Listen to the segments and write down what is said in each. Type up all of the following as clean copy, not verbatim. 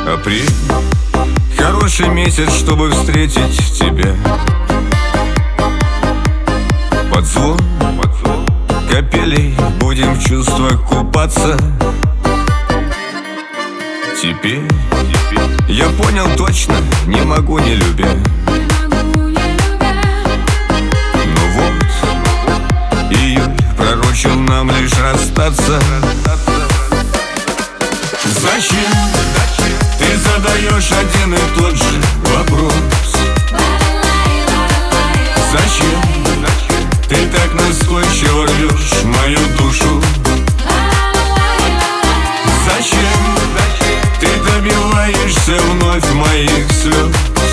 Апрель — хороший месяц, чтобы встретить тебя. Под звон капелей будем в чувствах купаться. Теперь я понял точно, не могу не любя. Ну вот, июль пророчил нам лишь расстаться. Зачем ты задаешь один и тот же вопрос? Зачем ты так настойчиво рвешь мою душу? Зачем ты добиваешься вновь моих слез?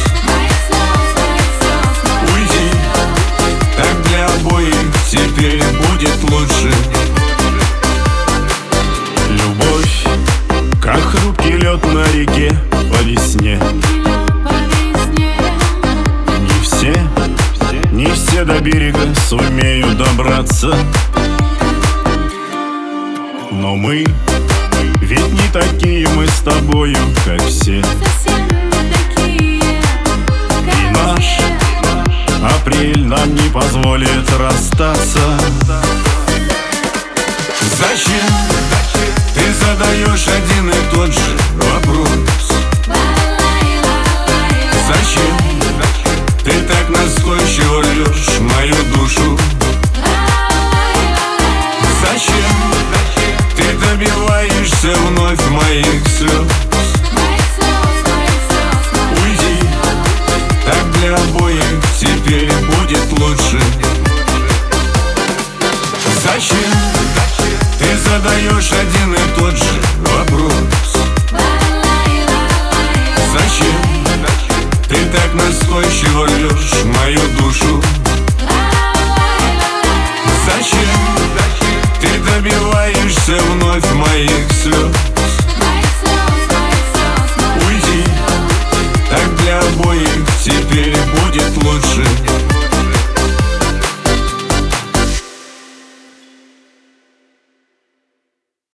Уйди, так для обоих теперь будет лучше. Любовь, как хрупкий лед на реке по весне. Не все до берега сумеют добраться. Но мы ведь не такие мы с тобою, как все. И наш апрель нам не позволит расстаться. Зачем ты задаешь один и тот же вопрос? Зачем ты так настойчиво рвешь мою душу? Зачем ты добиваешься вновь моих слез? Уйди, так для обоих теперь будет лучше. Зачем ты задаешь один и тот же